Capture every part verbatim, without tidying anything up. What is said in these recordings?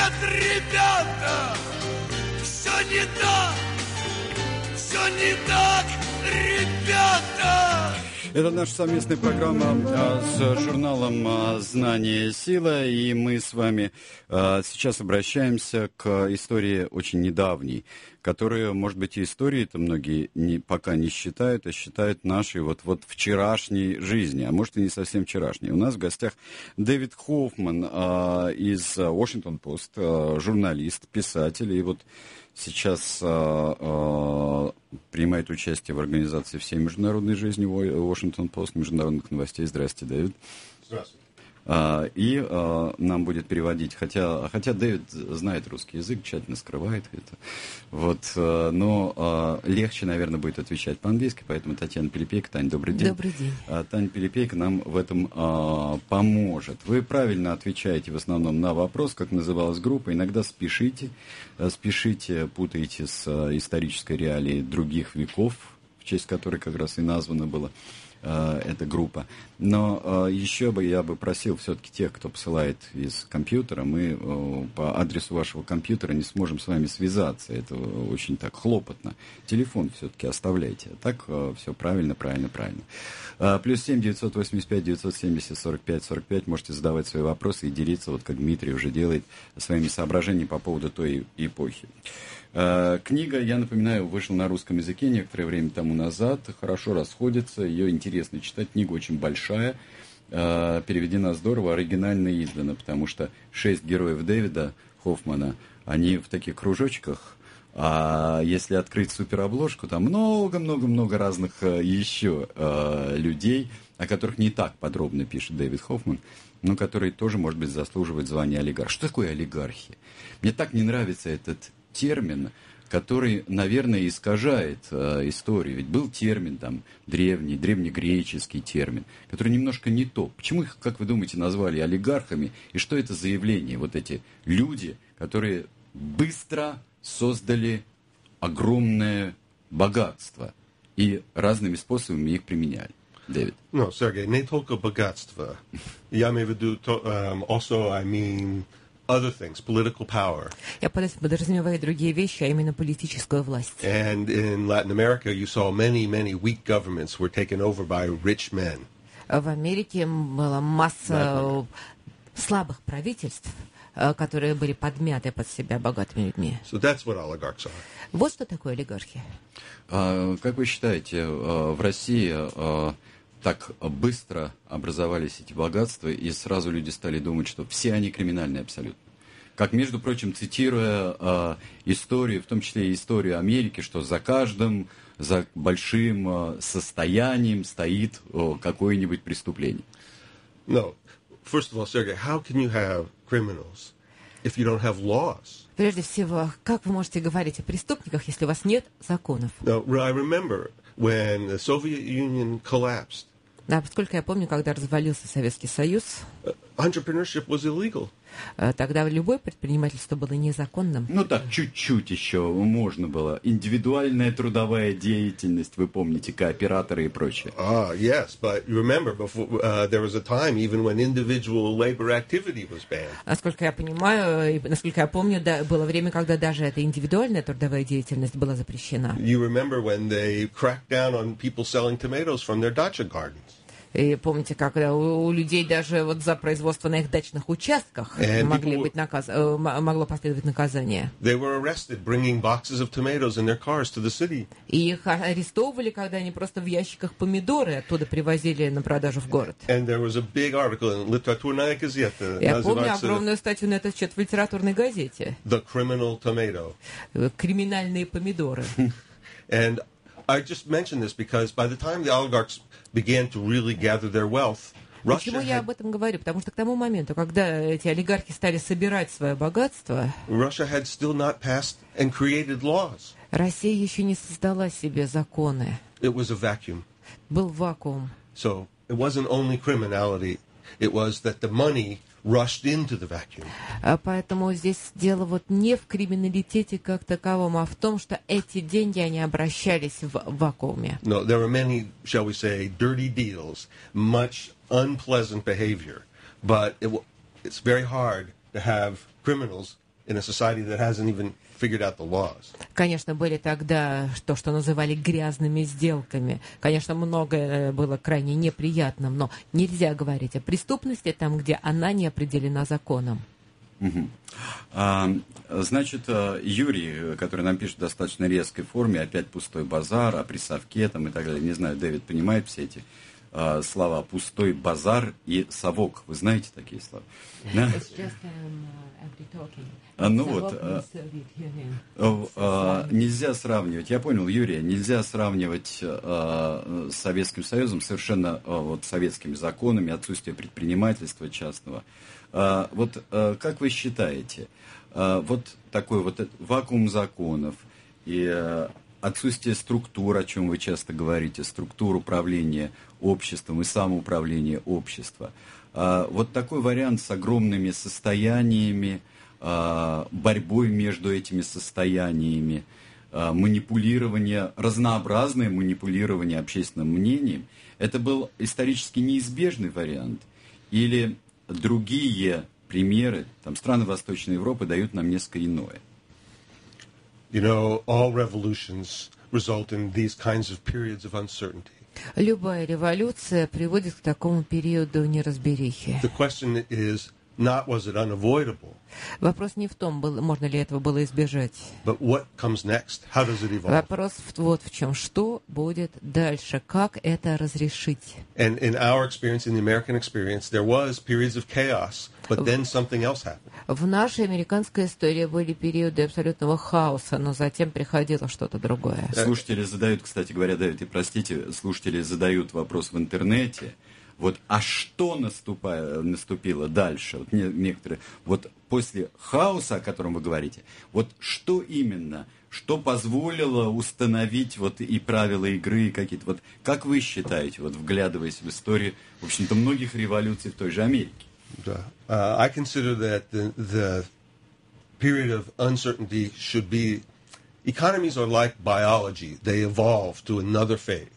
Нет, ребята, все не так, все не так, ребята. Это наша совместная программа а, с журналом а, «Знание. Сила», и мы с вами а, сейчас обращаемся к истории очень недавней, которая, может быть, и историей-то многие не, пока не считают, а считают нашей вот, вот вчерашней жизни, а может и не совсем вчерашней. У нас в гостях Дэвид Хоффман а, из Washington Post, а, журналист, писатель, и вот сейчас а, а, принимает участие в организации всей международной жизни Washington Post, международных новостей. Здравствуйте, Дэвид. Здравствуйте. А, и а, нам будет переводить, хотя, хотя Дэвид знает русский язык, тщательно скрывает это, вот, а, но а, легче, наверное, будет отвечать по-английски, поэтому Татьяна Пилипейко. Таня, добрый день. Добрый день. А, Таня Пилипейко нам в этом а, поможет. Вы правильно отвечаете в основном на вопрос, как называлась группа. Иногда спешите, спешите, путаете с а, исторической реалией других веков, в честь которой как раз и названо было эта группа. Но э, еще бы я бы просил все-таки тех, кто посылает из компьютера, мы э, по адресу вашего компьютера не сможем с вами связаться. Это очень так хлопотно. Телефон все-таки оставляйте. А так э, все правильно, правильно, правильно. Э, плюс семь девятьсот восемьдесят пять девятьсот семьдесят сорок пять сорок пять. Можете задавать свои вопросы и делиться, вот как Дмитрий уже делает, своими соображениями по поводу той эпохи. Книга, я напоминаю, вышла на русском языке некоторое время тому назад, хорошо расходится, ее интересно читать, книга очень большая, переведена здорово, оригинально издана, потому что шесть героев Дэвида Хоффмана, они в таких кружочках, а если открыть суперобложку, там много-много-много разных еще людей, о которых не так подробно пишет Дэвид Хоффман, но которые тоже, может быть, заслуживают звания олигарха. Что такое олигархия? Мне так не нравится этот термин, который, наверное, искажает э, историю. Ведь был термин там древний, древнегреческий термин, который немножко не то. Почему их, как вы думаете, назвали олигархами? И что это за явление? Вот эти люди, которые быстро создали огромное богатство и разными способами их применяли. Дэвид. No, Сергей, не только богатство. Я имею в виду, um, also, I mean, other things, political power. Я подразумеваю другие вещи, а именно политическую власть. And in Latin America, you saw many, many weak governments were taken over by rich men. В Америке была масса слабых правительств, которые были подмяты под себя богатыми людьми. So that's what oligarchs are. Вот что такое олигархия. А, как вы считаете, в России так быстро образовались эти богатства, и сразу люди стали думать, что все они криминальные абсолютно? Как, между прочим, цитируя э, историю, в том числе и историю Америки, что за каждым, за большим э, состоянием стоит э, какое-нибудь преступление. No. First of all, Sergey, how can you have criminals if you don't have laws? Прежде всего, как вы можете говорить о преступниках, если у вас нет законов? No, I remember when the Soviet Union collapsed. Да, поскольку я помню, когда развалился Советский Союз, entrepreneurship was illegal. Тогда любое предпринимательство было незаконным. Ну так, чуть-чуть еще можно было. Индивидуальная трудовая деятельность, вы помните, кооператоры и прочее. Ah, yes, but you remember, before, uh, there was a time even when individual labor activity was banned. Насколько я понимаю, и насколько я помню, да, было время, когда даже эта индивидуальная трудовая деятельность была запрещена. You remember when they cracked down on people selling tomatoes from their dacha gardens. И помните, когда у, у людей даже вот за производство на их дачных участках And могли people... быть наказ... могло последовать наказание. They were arrested bringing boxes of tomatoes in their cars to the city. И их арестовывали, когда они просто в ящиках помидоры оттуда привозили на продажу в город. And there was a big article in Literatурная газета. Я помню огромную статью на этот счет в литературной газете. The criminal tomato. Криминальные помидоры. And I just mentioned this because by the time the oligarchs began to really gather their wealth, Почему я об этом говорю? Потому что к тому моменту, когда эти олигархи стали собирать свое богатство, Russia had still not passed and created laws. Россия еще не создала себе законы. It was a vacuum. Был вакуум. So it wasn't only criminality, it was that the money rushed into the vacuum. Поэтому здесь дело вот не в криминалитете как таковом, а в том, что эти деньги, они обращались в вакууме. No, there were many, shall we say, dirty deals, much unpleasant behavior, but it, it's very hard to have criminals in a society that hasn't even figured out the laws. Конечно, были тогда то, что называли грязными сделками. Конечно, многое было крайне неприятным, но нельзя говорить о преступности там, где она не определена законом. Угу. А, значит, Юрий, который нам пишет в достаточно резкой форме, опять пустой базар, о присовке там и так далее. Не знаю, Дэвид понимает все эти а, слова пустой базар и совок. Вы знаете такие слова? Да? А, ну вот, а, а, нельзя сравнивать, я понял, Юрия, нельзя сравнивать а, с Советским Союзом, совершенно а, вот советскими законами, отсутствие предпринимательства частного. А, вот а, как вы считаете, а, вот такой вот вакуум законов и а, отсутствие структур, о чем вы часто говорите, структур управления обществом и самоуправления общества, а, вот такой вариант с огромными состояниями, борьбой между этими состояниями, манипулирование, разнообразное манипулирование общественным мнением, это был исторически неизбежный вариант? Или другие примеры, там, страны Восточной Европы дают нам несколько иное? You know, all revolutions result in these kinds of periods of uncertainty. Любая революция приводит к такому периоду неразберихи. The question is not was it unavoidable. Вопрос не в том, было, можно ли этого было избежать. But what comes next? How does it evolve? Вопрос вот в чем. Что будет дальше? Как это разрешить? And in our experience, in the American experience, there was periods of chaos, but then something else happened. В нашей американской истории были периоды абсолютного хаоса, но затем приходило что-то другое. Слушатели задают, кстати говоря, Давид, и простите, слушатели задают вопрос в интернете. Вот, а что наступа, наступило дальше? Вот не, некоторые, вот после хаоса, о котором вы говорите, вот что именно, что позволило установить вот и правила игры, и какие-то, вот как вы считаете, вот вглядываясь в историю, в общем-то, многих революций в той же Америке? Yeah. Uh, I consider that the, the period of uncertainty should be, economies are like biology, they evolve to another phase.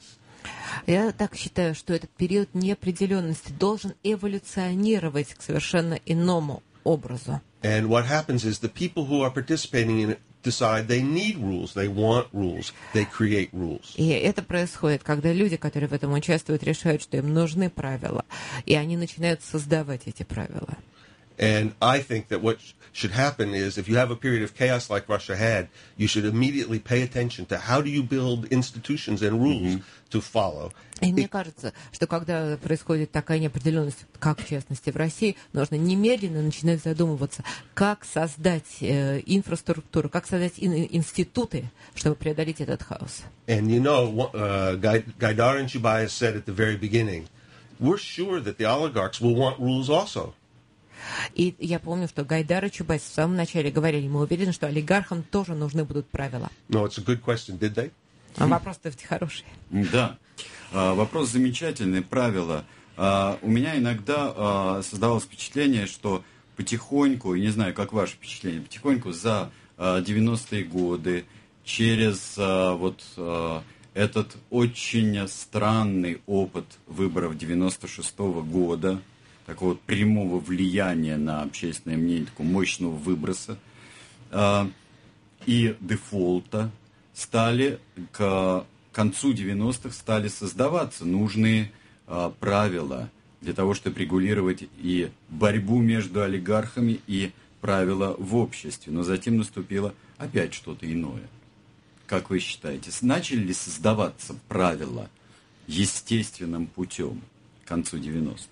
Я так считаю, что этот период неопределенности должен эволюционировать к совершенно иному образу. And what happens is the people who are participating in it decide they need rules, they want rules, they create rules. И это происходит, когда люди, которые в этом участвуют, решают, что им нужны правила, и они начинают создавать эти правила. And I think that what should happen is, if you have a period of chaos like Russia had, you should immediately pay attention to how do you build institutions and rules mm-hmm. to follow. И мне кажется, что когда происходит такая неопределенность, как в частности в России, нужно немедленно начинать задумываться, как создать э, инфраструктуру, как создать ин- институты, чтобы преодолеть этот хаос. And you know, uh, Gaidar and Chubais said at the very beginning, we're sure that the oligarchs will want rules also. И я помню, что Гайдар и Чубайс в самом начале говорили, мы уверены, что олигархам тоже нужны будут правила. No, it's a good question. Did they? А вопрос-то хороший. Да. А, вопрос замечательный. Правила. А, у меня иногда а, создавалось впечатление, что потихоньку, не знаю, как ваше впечатление, потихоньку за а, девяностые годы, через а, вот а, этот очень странный опыт выборов девяносто шестого года, такого вот прямого влияния на общественное мнение, такого мощного выброса э, и дефолта, стали к концу девяностых стали создаваться нужные э, правила для того, чтобы регулировать и борьбу между олигархами, и правила в обществе. Но затем наступило опять что-то иное. Как вы считаете, начали ли создаваться правила естественным путем к концу девяностых?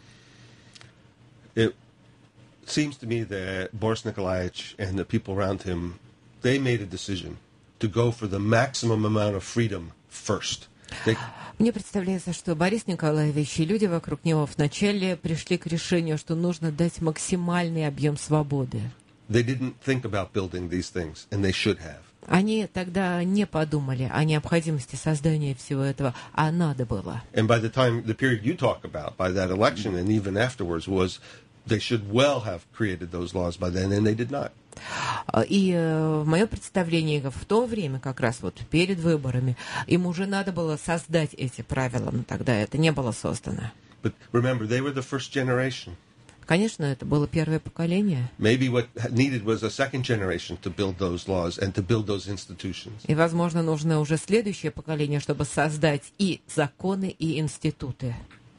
It seems to me that Boris Nikolaevich and the people around him, they made a decision to go for the maximum amount of freedom first. They... Мне представляется, что Борис Николаевич и люди вокруг него вначале пришли к решению, что нужно дать максимальный объем свободы. They didn't think about building these things, and they should have. Они тогда не подумали о необходимости создания всего этого, а надо было. And by the time, the period you talk about, by that election and even afterwards, was they should well have created those laws by then, and they did not. И э, мое представление в то время, как раз вот перед выборами, им уже надо было создать эти правила, но тогда это не было создано. But remember, they were the first generation. Конечно, это было первое поколение. Maybe what needed was a second generation to build those laws and to build those institutions. И, возможно, нужно уже следующее поколение, чтобы создать и законы, и институты.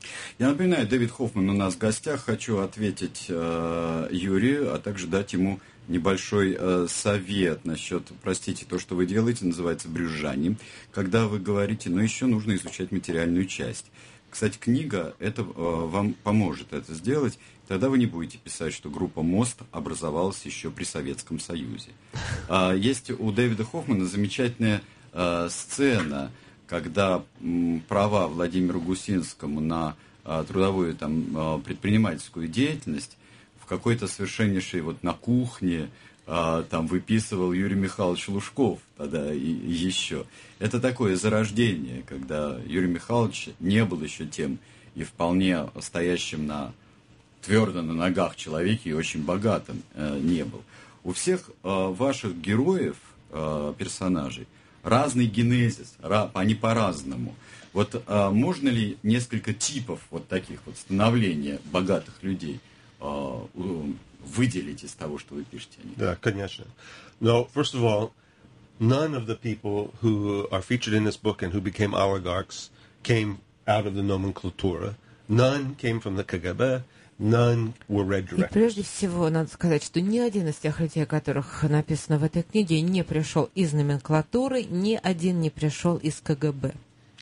Я напоминаю, Дэвид Хоффман у нас в гостях. Хочу ответить э, Юрию, а также дать ему небольшой э, совет насчет, простите, то, что вы делаете, называется брюзжанием, когда вы говорите, но еще нужно изучать материальную часть. Кстати, книга это, э, вам поможет это сделать. Тогда вы не будете писать, что группа «Мост» образовалась еще при Советском Союзе. А, есть у Дэвида Хоффмана замечательная а, сцена, когда м, права Владимиру Гусинскому на а, трудовую там, а, предпринимательскую деятельность в какой-то совершеннейшей вот на кухне а, там выписывал Юрий Михайлович Лужков тогда и, и еще. Это такое зарождение, когда Юрий Михайлович не был еще тем и вполне стоящим на твердо на ногах человеке и очень богатым э, не был. У всех э, ваших героев, э, персонажей, разный генезис, ра, они по-разному. Вот э, можно ли несколько типов вот таких вот становления богатых людей э, выделить из того, что вы пишете о них? Да, конечно. No, first of all, none of the people who are featured in this book and who became oligarchs came out of the nomenclatura. None came from the К Г Б. None were red И directors. прежде всего надо сказать, что ни один из тех людей, о которых написано в этой книге, не пришел из номенклатуры, ни один не пришел из К Г Б,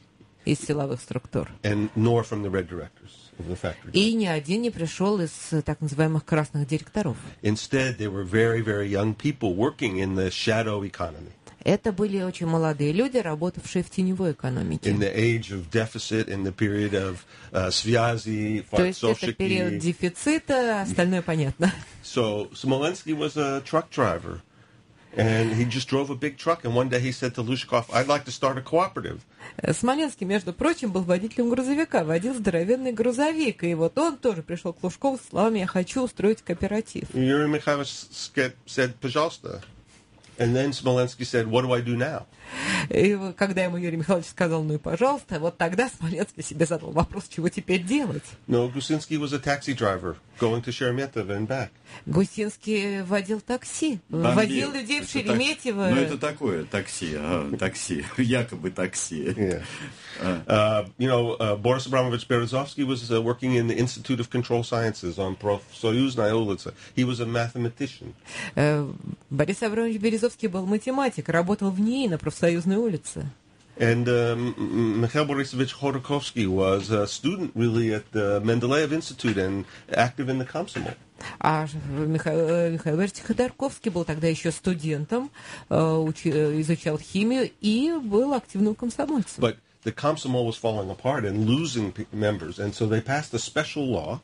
из силовых структур. And nor from the red directors of the factory. И ни один не пришел из так называемых красных директоров. Instead, they were very, very young people working in the shadow economy. Это были очень молодые люди, работавшие в теневой экономике. In the age of deficit, in the period of uh, связи, То есть это период фартовщики. дефицита, остальное понятно. So Smolensky was a truck driver, and he just drove a big truck. And one day he said to Lushkov, "I'd like to start a cooperative." Смоленский, между прочим, был водителем грузовика, водил здоровенный грузовик. И вот он тоже пришел к Лужкову с словами «Я хочу устроить кооператив». Yuri Mikhailovich said, "Пожалуйста." And then Smolensky said, "What do I do now?" И когда ему Юрий Михайлович сказал «ну и пожалуйста», вот тогда Смоленский себе задал вопрос, чего теперь делать. No, Gusinsky was a taxi driver going to Sheremetyevo and back. Гусинский водил такси, Бомбил. водил людей в Это Шереметьево. Так, ну, это такое такси, а, такси, якобы такси. Yeah. Uh, you know, uh, Boris Abramovich Berezovsky was uh, working in the Institute of Control Sciences on Profsoyuzная улица. He was a mathematician. Э, Борис Абрамович Березовский был математик, работал в НИИ на Профсоюзной улице. And um, Mikhail Borisovich Khodorkovsky was a student, really, at the Mendeleev Institute and active in the Komsomol. А Михаил, Михаил Борисович Ходорковский был тогда еще студентом, э, учи, изучал химию и был активным комсомольцем. But the Komsomol was falling apart and losing p- members, and so they passed a special law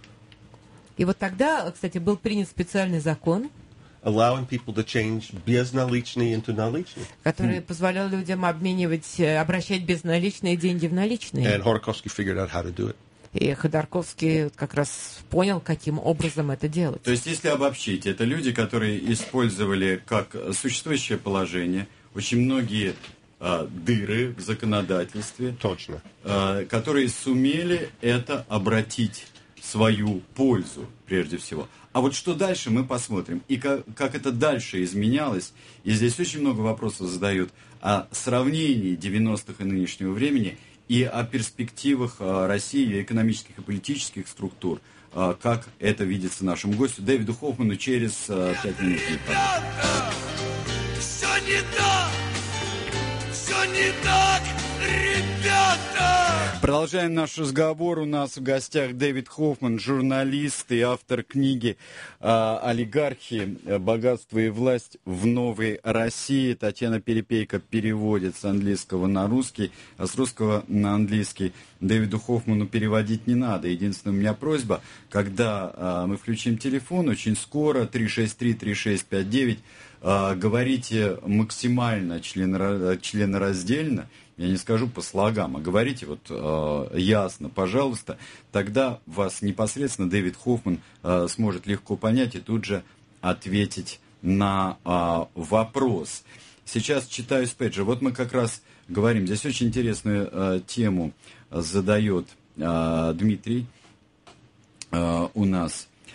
И вот тогда, кстати, был принят специальный закон, allowing people to change безналичные into наличные. который позволял людям обменивать, э, обращать безналичные деньги в наличные. And Khodorkovsky figured out how to do it. И Ходорковский как раз понял, каким образом это делать. То есть, если обобщить, это люди, которые использовали как существующее положение очень многие а, дыры в законодательстве, Точно. а, которые сумели это обратить в свою пользу, прежде всего. А вот что дальше, мы посмотрим. И как, как это дальше изменялось. И здесь очень много вопросов задают о сравнении девяностых и нынешнего времени, и о перспективах а, России, ее экономических и политических структур, а, как это видится нашему гостю Дэвиду Хоффману через а, пять минут. Ребята, все не так, все не так, ребята. Продолжаем наш разговор. У нас в гостях Дэвид Хоффман, журналист и автор книги а, «Олигархи. Богатство и власть в новой России». Татьяна Перепейко переводит с английского на русский, а с русского на английский. Дэвиду Хоффману переводить не надо. Единственная у меня просьба, когда а, мы включим телефон, очень скоро, три шесть три три шесть пять девять, а, говорите максимально члено, членораздельно, я не скажу по слогам, а говорите вот э, ясно, пожалуйста, тогда вас непосредственно Дэвид Хоффман э, сможет легко понять и тут же ответить на э, вопрос. Сейчас читаю с пейджа. Вот мы как раз говорим, здесь очень интересную э, тему задает э, Дмитрий э, у нас.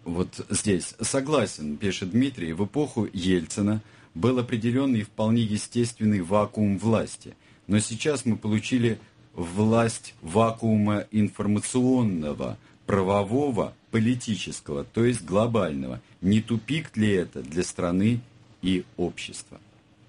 Вот здесь согласен, пишет Дмитрий, в эпоху Ельцина был определенный и вполне естественный вакуум власти. Но сейчас мы получили власть вакуума информационного, правового, политического, то есть глобального. Не тупик ли это для страны и общества?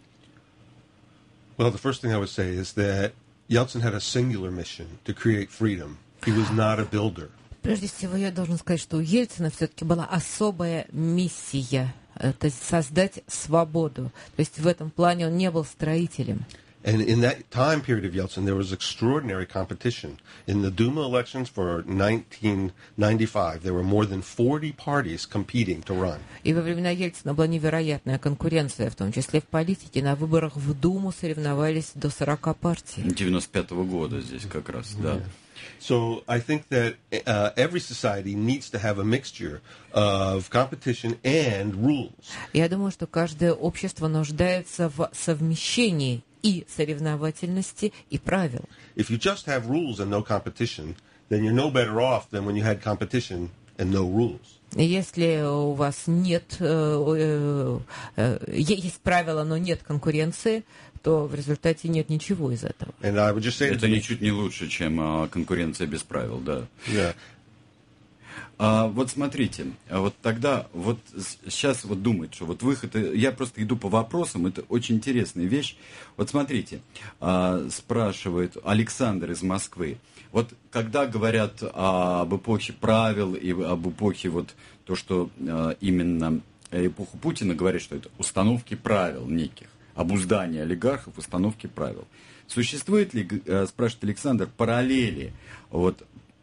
Well, the first thing I would say is that Yeltsin had a singular mission to create freedom. He was not a builder. Прежде всего, я должен сказать, что у Ельцина все-таки была особая миссия, это создать свободу. То есть в этом плане он не был строителем. And in that time period of Yeltsin, there was extraordinary competition. In the Duma elections for nineteen ninety-five, there were more than forty parties competing to run. И во времена Ельцина была невероятная конкуренция, в том числе в политике. На выборах в Думу соревновались до сорока партий. девяносто пятого года здесь как раз, да. Yeah. So I think that uh, every society needs to have a mixture of competition and rules. Я думаю, что каждое общество нуждается в совмещении и соревновательности, и правил. If you just have rules and no competition, then you're no better off than when you had competition and no rules. Если у вас нет, э, э, э, есть правила, но нет конкуренции, то в результате нет ничего из этого. And I would just say Это ничуть не лучше, чем а, конкуренция без правил, да. Yeah. А, вот смотрите, а вот тогда, вот сейчас вот думают, что вот выход, я просто иду по вопросам, это очень интересная вещь. Вот смотрите, а, спрашивает Александр из Москвы, вот когда говорят об эпохе правил и об эпохе вот то, что а, именно эпоху Путина говорят, что это установки правил неких, обуздание олигархов, установки правил. Существует ли, спрашивает Александр, параллели вот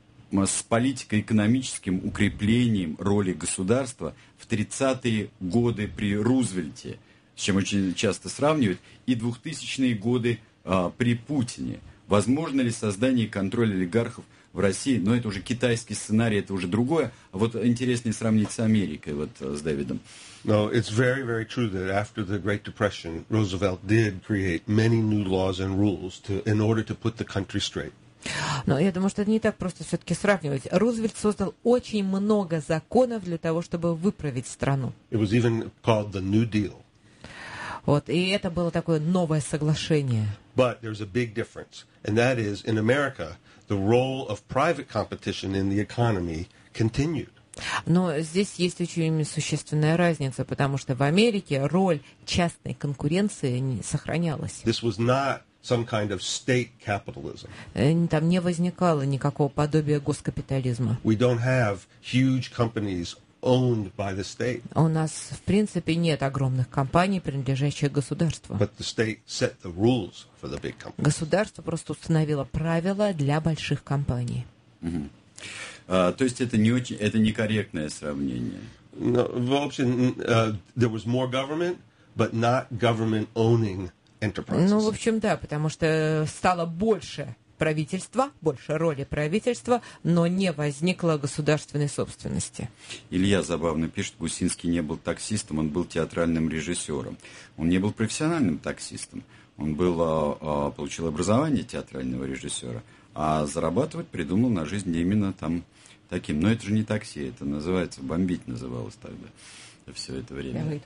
с политико-экономическим укреплением роли государства в тридцатые годы при Рузвельте, с чем очень часто сравнивают, и двухтысячные годы а, при Путине? Возможно ли создание и контроль олигархов в России? Но это уже китайский сценарий, это уже другое. А вот интереснее сравнить с Америкой, вот с Дэвидом. No, it's very, very true that after the Great Depression, Roosevelt did create many new laws and rules to, in order to put the country straight. Но я думаю, что это не так просто все-таки сравнивать. Рузвельт создал очень много законов для того, чтобы выправить страну. It was even called the New Deal. Вот, и это было такое новое соглашение. But there's a big difference, and that is, in America, the role of private competition in the economy continued. Но здесь есть очень существенная разница, потому что в Америке роль частной конкуренции не сохранялась. This was not some kind of state capitalism. Там не возникало никакого подобия госкапитализма. We don't have huge companies owned by the state. У нас, в принципе, нет огромных компаний, принадлежащих государству. But the state set the rules for the big companies. Государство просто установило правила для больших компаний. Угу. А, то есть это не очень, это некорректное сравнение. No, в общем, uh, there was more government, but not government owning enterprises. Ну, в общем, да, потому что стало больше правительства, больше роли правительства, но не возникло государственной собственности. Илья забавно пишет, Гусинский не был таксистом, он был театральным режиссером. Он не был профессиональным таксистом, он был, а, получил образование театрального режиссера, а зарабатывать придумал на жизнь именно там таким. Но это же не такси, это называется, бомбить называлось тогда все это время.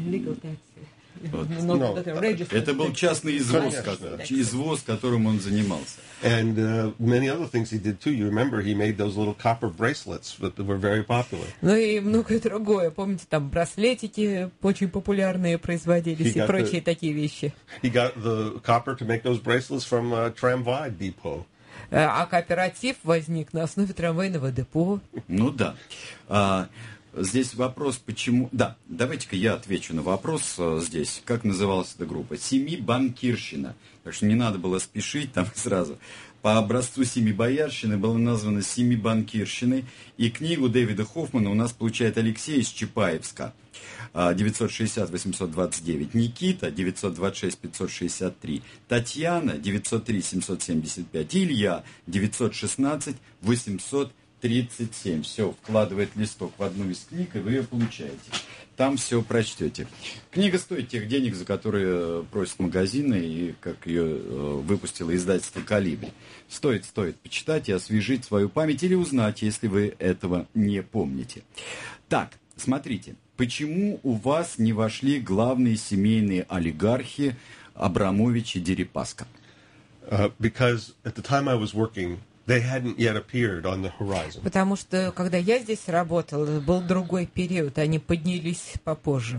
Вот. No. Это был частный извоз, который, извоз, которым он занимался. And uh, many other things he did too. You remember he made those little copper bracelets that were very popular. Ну и многое другое. Помните, там браслетики очень популярные производились и прочие the, такие вещи. He got the copper to make those bracelets from a tramway depot. А кооператив возник на основе трамвайного депо. Ну да. А, здесь вопрос, почему... Да, давайте-ка я отвечу на вопрос а, здесь. Как называлась эта группа? Семибанкирщина. Так что не надо было спешить там сразу. По образцу Семибоярщины было названо Семибанкирщиной. И книгу Дэвида Хоффмана у нас получает Алексей из Чапаевска. девятьсот шестьдесят восемьсот двадцать девять. Никита девятьсот двадцать шесть пятьсот шестьдесят три. Татьяна девятьсот три семьсот семьдесят пять. Илья девятьсот шестнадцать восемьсот тридцать семь. Все, вкладывает листок в одну из книг, и вы ее получаете. Там все прочтете. Книга стоит тех денег, за которые просят магазины, и как ее э, выпустило издательство «Калибри». Стоит, стоит почитать и освежить свою память или узнать, если вы этого не помните. Так, смотрите, почему у вас не вошли главные семейные олигархи Абрамович и Дерипаска? Uh, because at the time I was working, they hadn't yet appeared on the horizon. Потому что, когда я здесь работал, был другой период, они поднялись попозже.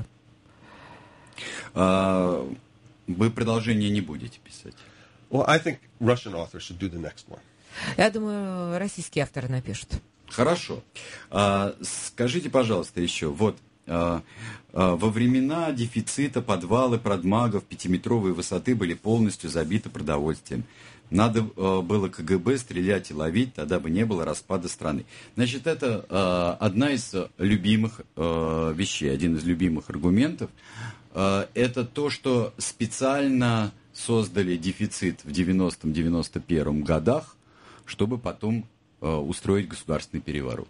А, вы продолжение не будете писать? Well, I think Russian authors should do the next one. Я думаю, российские авторы напишут. Хорошо. А, скажите, пожалуйста, еще, вот, а, а, во времена дефицита подвалы продмагов пятиметровой высоты были полностью забиты продовольствием. Надо а, было КГБ стрелять и ловить, тогда бы не было распада страны. Значит, это а, одна из любимых а, вещей, один из любимых аргументов. А, это то, что специально создали дефицит в девяностом — девяносто первом годах, чтобы потом а, устроить государственный переворот.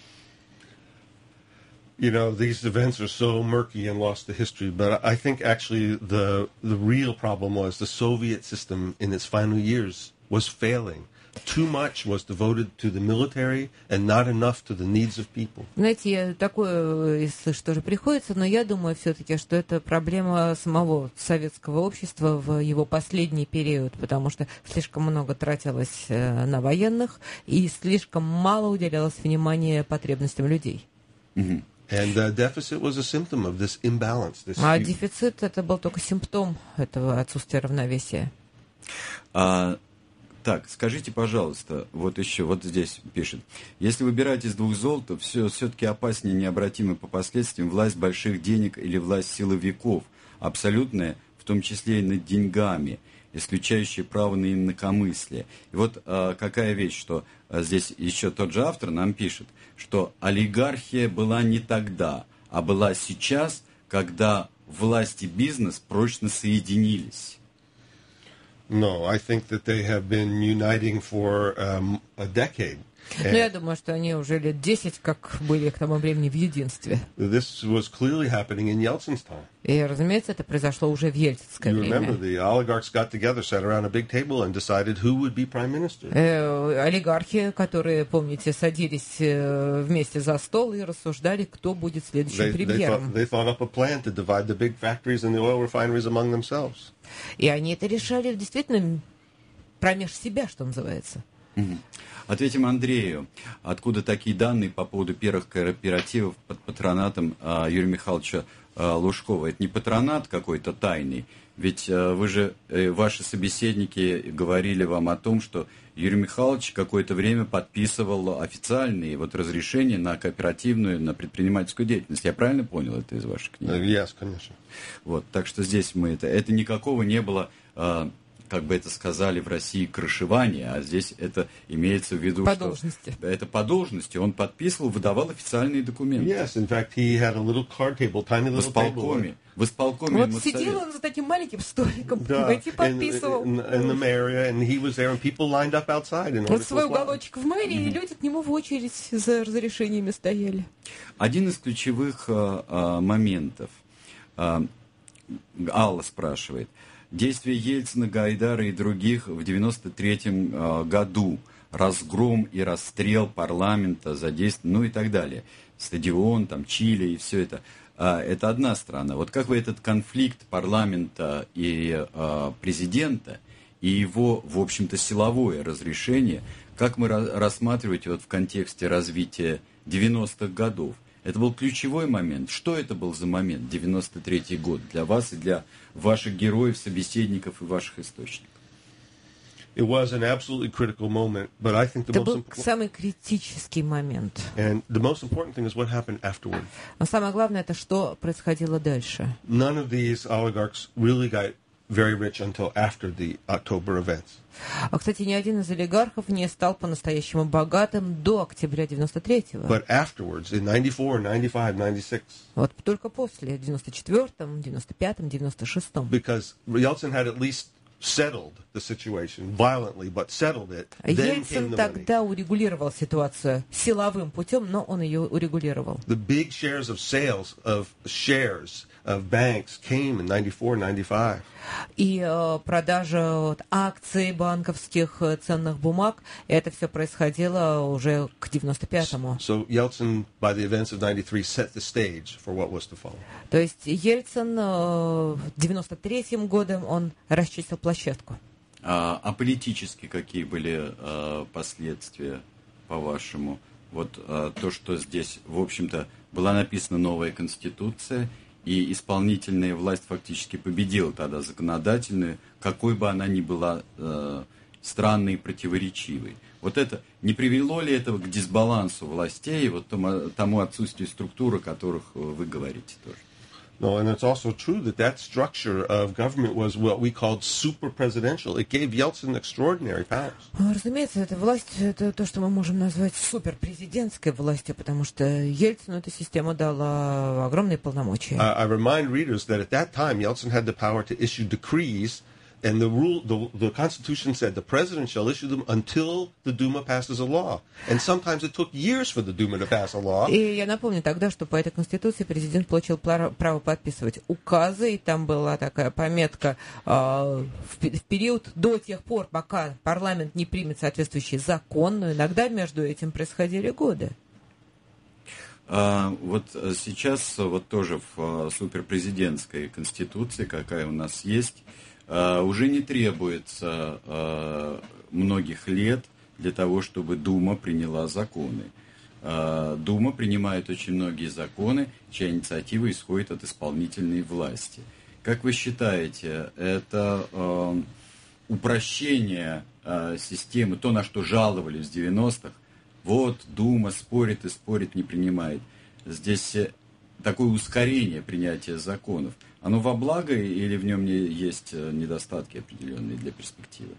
You know, these events are so murky and lost to history, but I think actually the the real problem was the Soviet system in its final years was failing. Too much was devoted to the military and not enough to the needs of people. Знаете, такое слышать тоже приходится, но я думаю все-таки, что это проблема самого советского общества в его последний период, потому что слишком много тратилось на военных и слишком мало уделялось внимания потребностям людей. Mm-hmm. And the deficit was a symptom of this imbalance. This А дефицит — это был только симптом этого отсутствия равновесия. А, так, скажите, пожалуйста, вот еще, вот здесь пишет. Если выбирать из двух зол, то все, все-таки опаснее необратимы по последствиям власть больших денег или власть силовиков, абсолютная, в том числе и над деньгами, исключающая право на инакомыслие. И вот а, какая вещь, что а, здесь еще тот же автор нам пишет, что олигархия была не тогда, а была сейчас, когда власть и бизнес прочно соединились. No, I think that they have been uniting for um, a decade. Но я думаю, что они уже лет десять как были к тому времени в единстве. This was clearly happening in Yeltsin's time. И, разумеется, это произошло уже в ельцинское You remember, время. the oligarchs got together, sat around a big table, and decided who would be prime minister. Э, олигархи, которые, помните, садились э, вместе за стол и рассуждали, кто будет следующим They, they, thought, премьером. they thought up a plan to divide the big factories and the oil refineries among themselves. И они это решали действительно промеж себя, что называется. Угу. Ответим Андрею. Откуда такие данные по поводу первых кооперативов под патронатом а, Юрия Михайловича а, Лужкова? Это не патронат какой-то тайный? Ведь а, вы же, э, ваши собеседники говорили вам о том, что Юрий Михайлович какое-то время подписывал официальные вот разрешения на кооперативную, на предпринимательскую деятельность. Я правильно понял это из вашей книги? Uh, yes, конечно. Вот, так что здесь мы это... Это никакого не было... А, как бы это сказали в России, крышевание, а здесь это имеется в виду, По что должности. это по должности. Он подписывал, выдавал официальные документы. Yes, in fact, he had a little card table, tiny В little table. исполкоме. В исполкоме Вот сидел он за таким маленьким столиком, Да, понимаете, in, подписывал. in, in the mayor, and he was there, and people lined up outside in order Вот to свой apply. уголочек в мэрии, и люди к нему в очередь за разрешениями стояли. Один из ключевых а, а, моментов. А, Алла спрашивает. Действия Ельцина, Гайдара и других в девяносто третьем а, году. Разгром и расстрел парламента, задействован, ну и так далее. Стадион, там, Чили и все это. А, это одна сторона. Вот как вы этот конфликт парламента и а, президента и его, в общем-то, силовое разрешение, как мы ra- рассматриваете вот в контексте развития девяностых годов? Это был ключевой момент. Что это был за момент, девяносто третий год, для вас и для ваших героев, собеседников и ваших источников? It was an absolutely critical moment, but I think the Это most был important самый критический момент. and the most important thing is what happened afterward. Но самое главное, это что происходило дальше. None of these oligarchs really got very rich until after the October events. А, кстати, ни один из олигархов не стал по-настоящему богатым до октября девяносто третьего. But afterwards, in ninety-four, ninety-five, ninety-six, Вот только после, в девяносто четвёртом, девяносто пятом, девяносто шестом. because Yeltsin had at least settled the situation violently, but settled it, then came Ельцин the money. тогда урегулировал ситуацию силовым путем, но он ее урегулировал. The big shares of sales of shares of banks came in ninety-four, ninety-five. И э, продажа вот, акций банковских э, ценных бумаг, это все происходило уже к девяносто пятому. So Yeltsin, by the events of ninety-three, set the stage for what was to follow. То есть Ельцин э, в девяносто третьем году он расчистил площадку. А, а политически какие были а, последствия, по-вашему? Вот а, то, что здесь, в общем-то, была написана новая конституция, и исполнительная власть фактически победила тогда законодательную, какой бы она ни была э, странной и противоречивой. Вот это, не привело ли этого к дисбалансу властей, вот тому, тому отсутствию структуры, о которых вы говорите тоже? No, and it's also true that that structure of government was what we called super presidential. It gave Yeltsin extraordinary powers. Разумеется, эта власть, это то, что мы можем назвать суперпрезидентской властью, потому что Ельцину эта система дала огромные полномочия. I, I remind readers that at that time, Yeltsin had the power to issue decrees, and the rule, the, the Constitution said the president shall issue them until the Duma passes a law. And sometimes it took years for the Duma to pass a law. И я напомню тогда, что по этой Конституции президент получил право подписывать указы, и там была такая пометка э, в, в период до тех пор, пока парламент не примет соответствующий закон, но иногда между этим происходили годы. А, вот сейчас вот тоже в суперпрезидентской Конституции, какая у нас есть, Uh, уже не требуется uh, многих лет для того, чтобы Дума приняла законы. Uh, Дума принимает очень многие законы, чья инициатива исходит от исполнительной власти. Как вы считаете, это uh, упрощение uh, системы, то, на что жаловались в девяностых, вот Дума спорит и спорит, не принимает. Здесь такое ускорение принятия законов, оно во благо или в нем не есть недостатки определенные для перспективы?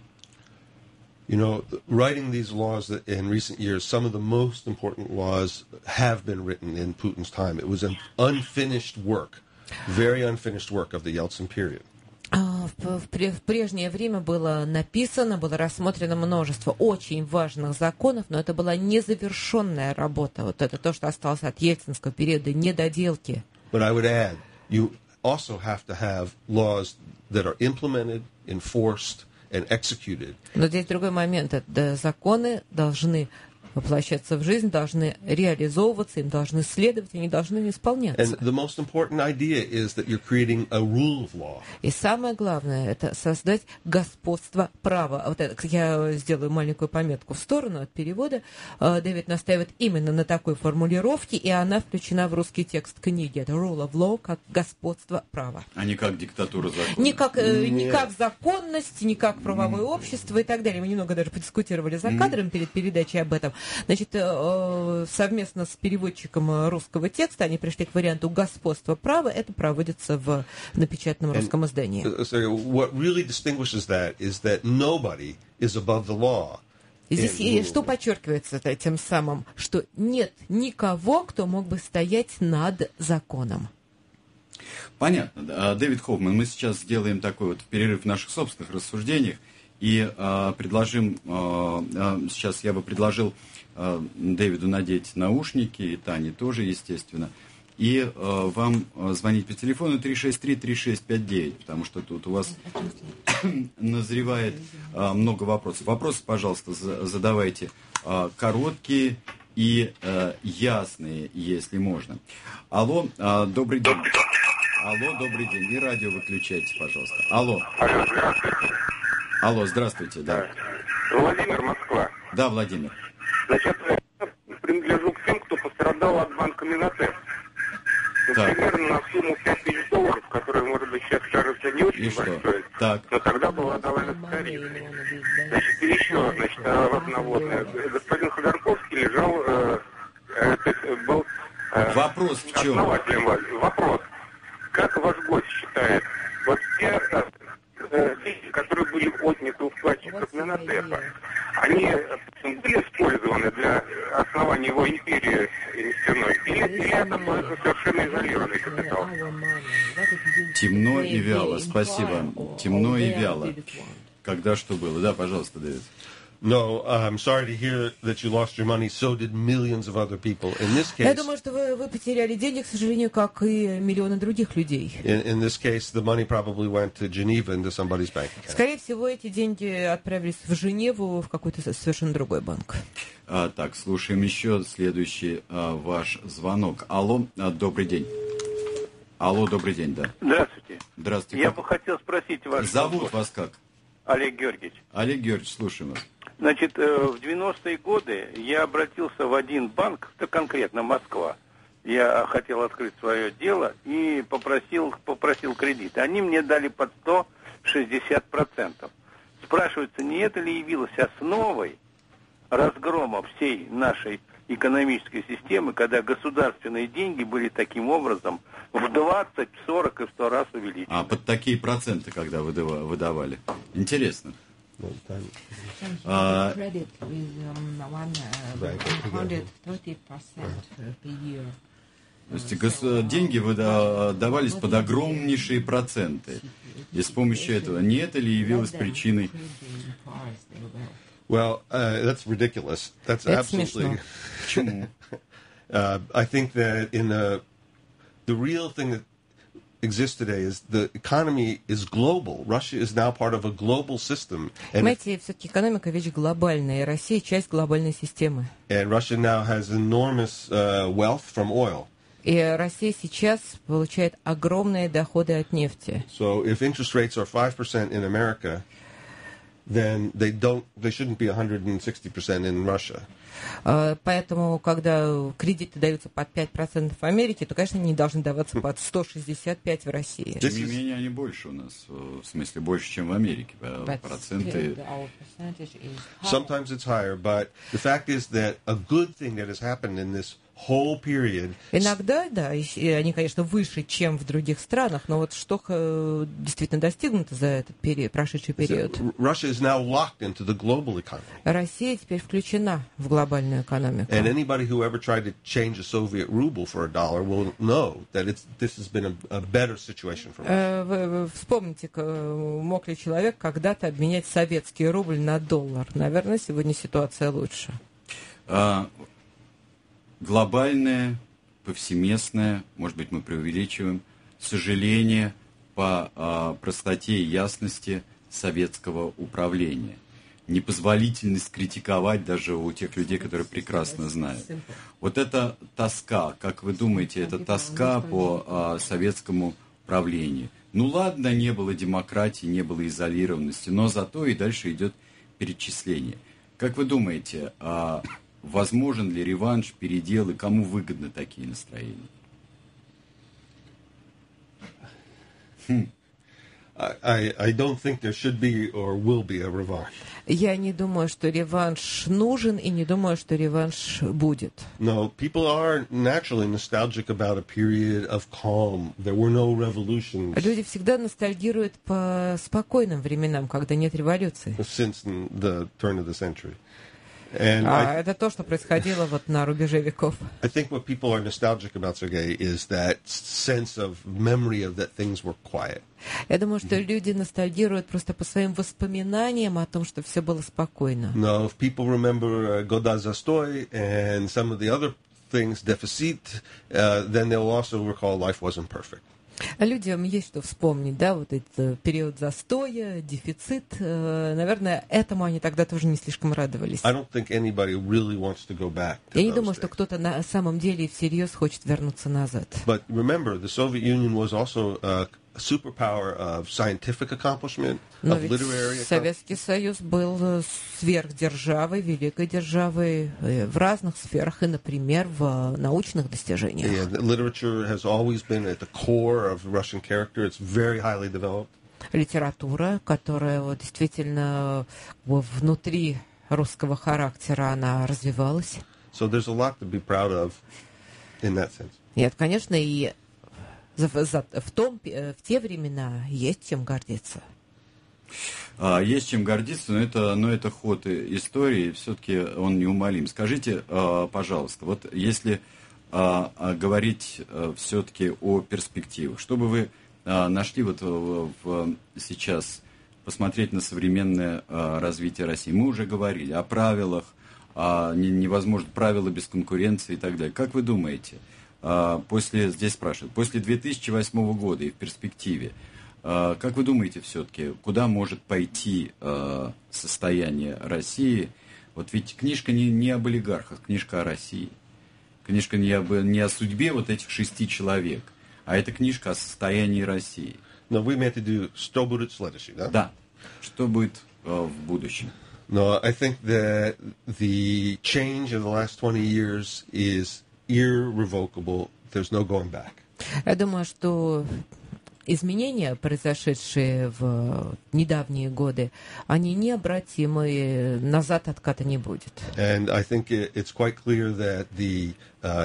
You know, writing these laws in recent years, some of the most important laws have been written in Putin's time. It was an unfinished work, very unfinished work of the Yeltsin period. В, в, в прежнее время было написано, было рассмотрено множество очень важных законов, но это была незавершенная работа. Вот это то, что осталось от ельцинского периода, недоделки. But I would add, you also have to have laws that are implemented, enforced, and executed. Но здесь другой момент. Это законы должны воплощаться в жизнь, должны реализовываться, им должны следовать, они должны исполняться. And the most important idea is that you're creating a rule of law. И самое главное – это создать господство права. Вот это, я сделаю маленькую пометку в сторону от перевода. Дэвид настаивает именно на такой формулировке, и она включена в русский текст книги. Это rule of law, как господство права. А не как диктатура закона. Не как, э, не как законность, не как правовое общество и так далее. Мы немного даже подискутировали за кадром перед передачей об этом. Значит, совместно с переводчиком русского текста они пришли к варианту господства права. Это проводится в напечатанном русском издании. What really distinguishes that is that nobody is above the law. И здесь и что подчеркивается тем самым, что нет никого, кто мог бы стоять над законом. Понятно. Дэвид Хоффман, мы сейчас сделаем такой вот перерыв в наших собственных рассуждениях и э, предложим, э, сейчас я бы предложил э, Дэвиду надеть наушники, и Тане тоже, естественно, и э, вам звонить по телефону три шесть три три шесть пять девять, потому что тут у вас назревает э, много вопросов. Вопросы, пожалуйста, задавайте э, короткие и э, ясные, если можно. Алло, э, добрый день. Алло, добрый день. И радио выключайте, пожалуйста. Алло. Алло, здравствуйте. Алло, здравствуйте, да. Владимир, Москва. Да, Владимир. Значит, я принадлежу к тем, кто пострадал от банка Минотеп. Так. Примерно на сумму пять тысяч долларов, которые, может быть, сейчас кажется не очень И что? большой, Так. но тогда была довольно старинной. Значит, и еще, значит, наводное. Господин Ходорковский лежал, э, э, был э, Вопрос в чем? основателем. Вопрос. Как ваш гость считает, вот те деньги, которые были отняты у вкладчиков Минотепа, они были использованы для основания его империи нефтяной, или, или это был совершенно изолированный капитал? Темно и вяло. Спасибо. Темно и вяло. Когда что было? Да, пожалуйста, Дэвид. No, I'm sorry to hear that you lost your money. So did millions of other people. In this case, Я думаю, что вы, вы потеряли деньги, к сожалению, как и миллионы других людей. in, in this case, the money probably went to Geneva into somebody's bank account. Скорее всего, эти деньги отправились в Женеву, в какой-то совершенно другой банк. А, так, слушаем еще следующий а, ваш звонок. Алло, а, добрый день. Алло, добрый день, да. Здравствуйте. Здравствуйте. Я Как бы хотел спросить вас... зовут вас как? Олег Георгиевич. Олег Георгиевич, слушаем вас. Значит, в девяностые годы я обратился в один банк, это конкретно Москва. Я хотел открыть свое дело и попросил, попросил кредит. Они мне дали под сто шестьдесят процентов. Спрашивается, не это ли явилось основой разгрома всей нашей экономической системы, когда государственные деньги были таким образом в двадцать, сорок и сто раз увеличены? А под такие проценты, когда выдава- выдавали? Интересно. А, то есть гос- деньги выда- давались под огромнейшие проценты. И с помощью этого не это ли явилось причиной? Well, uh, that's ridiculous. That's Это absolutely. Почему? uh, I think that in the the real thing that exists today is the economy is global. Russia is now part of a global system, and, Понимаете, все-таки экономика вещь глобальная, и Россия часть глобальной системы. and Russia now has enormous uh, wealth from oil. И Россия сейчас получает огромные доходы от нефти. So if interest rates are five percent in America, then they don't. They shouldn't be one hundred sixty percent in Russia. А, Поэтому, когда кредиты даются под пять процентов в Америке, то, конечно, не должны даваться под сто шестьдесят пять в России. Тем не менее, они больше у нас, в смысле, больше, чем в Америке. Проценты... Sometimes it's higher, but the fact is that a good thing that has happened in this whole period. Иногда, да, и они, конечно, выше, чем в других странах, но вот что э, действительно достигнуто за этот период, прошедший период. Russia is now locked into the global economy. Россия теперь включена в глобальную экономику. And anybody who ever tried to change the Soviet ruble for a dollar will know that it's this has been a, a better situation for Russia. Э, вы, вы вспомните, мог ли человек когда-то обменять советский рубль на доллар? Наверное, сегодня ситуация лучше. А, глобальное, повсеместное, может быть, мы преувеличиваем, сожаление по а, простоте и ясности советского управления. Непозволительность критиковать даже у тех людей, которые прекрасно знают. Вот эта тоска, как вы думаете, это тоска по а, советскому управлению. Ну ладно, не было демократии, не было изолированности, но зато и дальше идет перечисление. Как вы думаете, а, возможен ли реванш, передел, и кому выгодны такие настроения? Хм. I, I don't think there should be or will be a revanche. Я не думаю, что реванш нужен, и не думаю, что реванш будет. No, people are naturally nostalgic about a period of calm. There were no revolutions Люди всегда ностальгируют по спокойным временам, когда нет революции. since the turn of the century. And А I, это то, что происходило вот на рубеже веков. I think what people are nostalgic about, Sergei, is that sense of memory of that things were quiet. Я думаю, что люди ностальгируют просто по своим воспоминаниям о том, что все было спокойно. Now, if people remember uh, Goda Zastoy and some of the other things, deficit, uh, then they'll also recall life wasn't perfect. А людям есть что вспомнить, да, вот этот период застоя, дефицит. Э, Наверное, этому они тогда тоже не слишком радовались. I don't think anybody really wants to go back to Я не those думаю, что days. кто-то на самом деле всерьез хочет вернуться назад. But remember, the Soviet Union was also a superpower of scientific accomplishment, Но of ведь literary accomplishment. Советский Союз был э, сверхдержавой, великой державой э, в разных сферах, и, например, в научных достижениях. And literature has always been at the core of Russian character. It's very highly developed. Литература, которая вот, действительно вот, внутри русского характера, она развивалась. So there's a lot to be proud of in that sense. Нет, конечно, и за- за- в, том, э, в те времена есть чем гордиться. А, есть чем гордиться, но это, но это ход и- истории, все-таки он неумолим. Скажите, а, пожалуйста, вот если а, а, говорить а, все-таки о перспективах, что бы вы а, нашли вот в, в, сейчас посмотреть на современное а, развитие России? Мы уже говорили о правилах, а, не, невозможно правила без конкуренции и так далее. Как вы думаете, а, после, здесь спрашивают, после две тысячи восьмого года и в перспективе, а, как вы думаете все-таки, куда может пойти а, состояние России? Вот ведь книжка не, не об олигархах, книжка о России. Книжка не, об, не о судьбе вот этих шести человек, а это книжка о состоянии России. Но вы имеете в виду, что будет следующее, да? Да. Что будет uh, в будущем? No, I think that the change of the last twenty years is irrevocable. There's no going back. Я думаю, что изменения, произошедшие в недавние годы, они необратимы, назад отката не будет. And I think it, it's quite clear that the uh,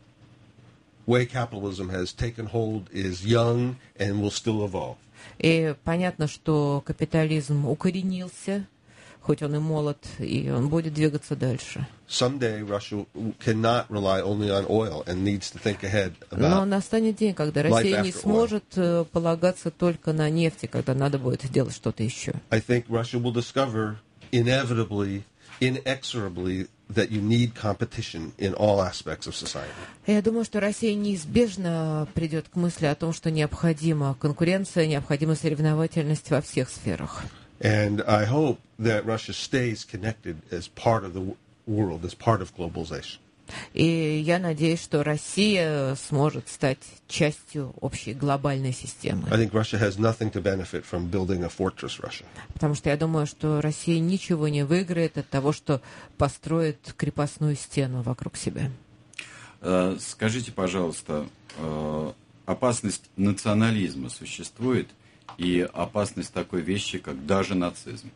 way capitalism has taken hold is young and will still evolve. И понятно, что капитализм укоренился, хоть он и молод, и он будет двигаться дальше. Someday Russia cannot rely only on oil and needs to think ahead Но about. настанет день, когда Россия не сможет полагаться только на нефти, когда надо будет делать что-то еще. I think Russia will discover inevitably, inexorably, that you need competition in all aspects of society. Я думаю, что Россия неизбежно придет к мысли о том, что необходима конкуренция, необходима соревновательность во всех сферах. And I hope that Russia stays connected as part of the world, as part of globalization. И я надеюсь, что Россия сможет стать частью общей глобальной системы. I think Russia has nothing to benefit from building a fortress Russia. Потому что я думаю, что Россия ничего не выиграет от того, что построит крепостную стену вокруг себя. Скажите, пожалуйста, опасность национализма существует и опасность такой вещи, как даже нацизм?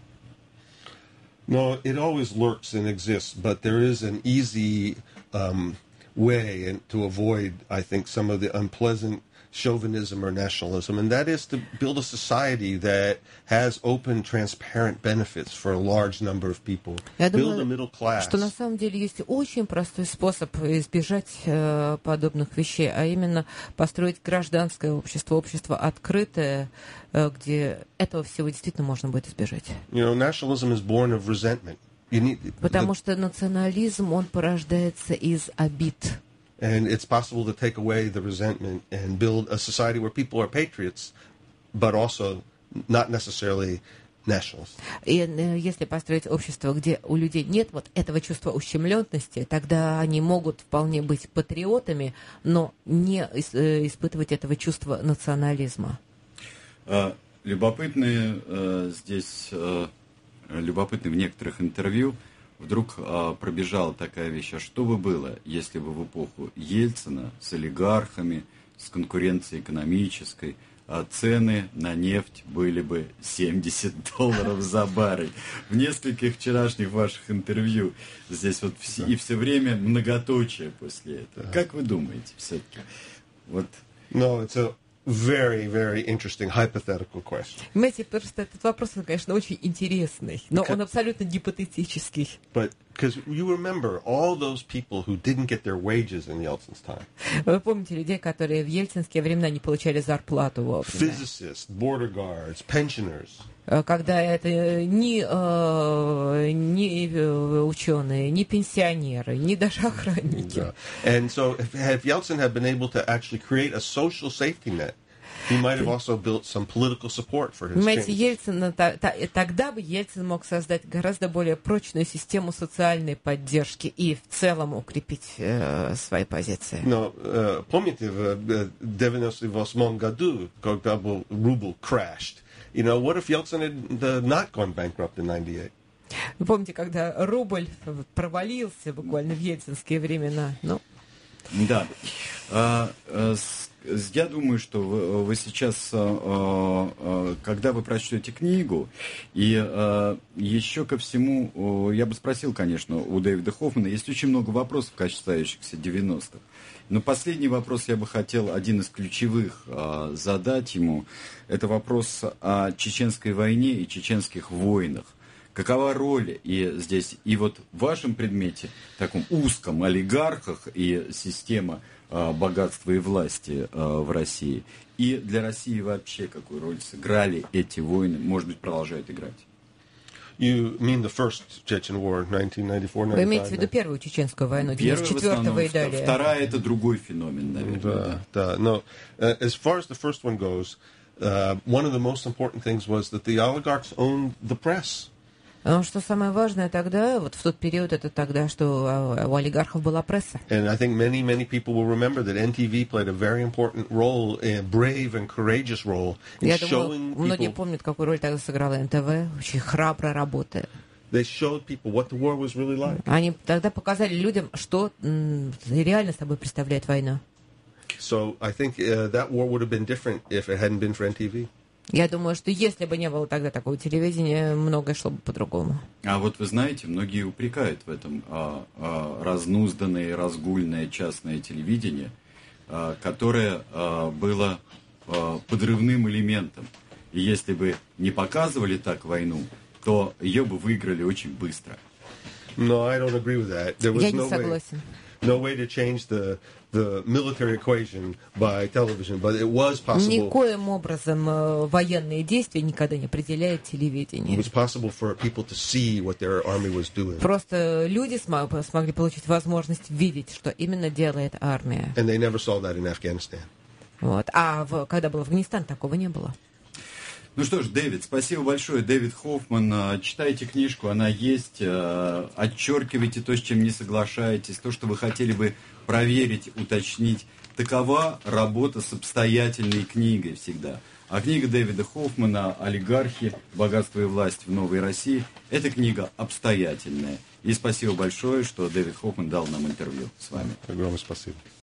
No, it always lurks and exists, but there is an easy um, way and to avoid, I think, some of the unpleasant chauvinism or nationalism, and that is to build a society that has open, transparent benefits for a large number of people. Я Build a middle думаю, class. что на самом деле есть очень простой способ избежать э, подобных вещей, а именно построить гражданское общество, общество открытое, э, где этого всего действительно можно будет избежать. You know, nationalism is born of resentment. You need, Потому the, что национализм, он порождается из обид. and it's possible to take away the resentment and build a society where people are patriots, but also not necessarily nationalists. И э, если построить общество, где у людей нет вот этого чувства ущемленности, тогда они могут вполне быть патриотами, но не ис- э, испытывать этого чувства национализма. А, любопытные э, здесь, э, любопытны в некоторых интервью, вдруг э, пробежала такая вещь, а что бы было, если бы в эпоху Ельцина с олигархами, с конкуренцией экономической, а цены на нефть были бы семьдесят долларов за баррель. В нескольких вчерашних ваших интервью здесь вот все, и все время многоточие после этого. Как вы думаете все-таки? Вот. No, it's a very, very interesting hypothetical question. Понимаете, просто этот вопрос, он, конечно, очень интересный, но он абсолютно гипотетический. But because you remember all those people who didn't get their wages in Yeltsin's time. Вы помните людей, которые в ельцинские времена не получали зарплату вовремя? Physicists, border guards, pensioners. Когда это ни, э, ни ученые, ни пенсионеры, ни даже охранники. Yeah. And so if, if Yeltsin had been able to actually create a social safety net, he might have also built some political support for his Понимаете, change. Ельцин, тогда бы Ельцин мог создать гораздо более прочную систему социальной поддержки и в целом укрепить э, свои позиции. Но uh, помните, в девяносто восьмом году, когда был рубль crashed, you know, what if Yeltsin had uh, not gone bankrupt in ninety-eight? Вы помните, когда рубль провалился буквально в ельцинские времена? Ну. Да. А, а, с, я думаю, что вы, вы сейчас, а, а, когда вы прочтете книгу, и а, еще ко всему, я бы спросил, конечно, у Дэвида Хоффмана, есть очень много вопросов, касающихся девяностых. Но последний вопрос я бы хотел, один из ключевых, а, задать ему. Это вопрос о чеченской войне и чеченских войнах. Какова роль и здесь, и вот в вашем предмете, таком узком, олигархах и система э, богатства и власти э, в России. И для России вообще какую роль сыграли эти войны, может быть, продолжают играть? You mean the first Chechen War, nineteen ninety-four ninety-five? Вы имеете в виду первую чеченскую войну, Первая, девяносто в четвёртого и основном, далее? вторая это другой феномен, наверное. Да, да. No, uh, as far as the first one goes, uh, one of the most important things was that the oligarchs owned the press. А что самое важное тогда, вот в тот период, это тогда, что а, у олигархов была пресса. And I think many, many people will remember that N T V played a very important role, a brave and courageous role in Я думаю, showing многие people. помнят, какую роль тогда сыграла эн тэ вэ, очень храбро работая. They showed people what the war was really like. Они тогда показали людям, что м, реально собой представляет война. So I think uh, that war would have been different if it hadn't been for N T V. Я думаю, что если бы не было тогда такого телевидения, многое шло бы по-другому. А вот вы знаете, многие упрекают в этом а, а, разнузданное, разгульное частное телевидение, а, которое а, было а, подрывным элементом. И если бы не показывали так войну, то ее бы выиграли очень быстро. No, I don't agree with that. There was Я не no way, согласен. no way to change the the military equation by television, but it was possible. Никоим образом э, военные действия никогда не определяет It телевидение. was possible for people to see what their army was doing, Просто люди смо- смогли получить возможность видеть, что именно делает армия. and they never saw that in Afghanistan. Вот. А в, когда был Афганистан, такого не было. Ну что ж, Дэвид, спасибо большое. Дэвид Хоффман. Читайте книжку, она есть. Отчеркивайте то, с чем не соглашаетесь, то, что вы хотели бы проверить, уточнить. Такова работа с обстоятельной книгой всегда. А книга Дэвида Хоффмана «Олигархи. Богатство и власть в новой России» – это книга обстоятельная. И спасибо большое, что Дэвид Хоффман дал нам интервью с вами. Огромное спасибо.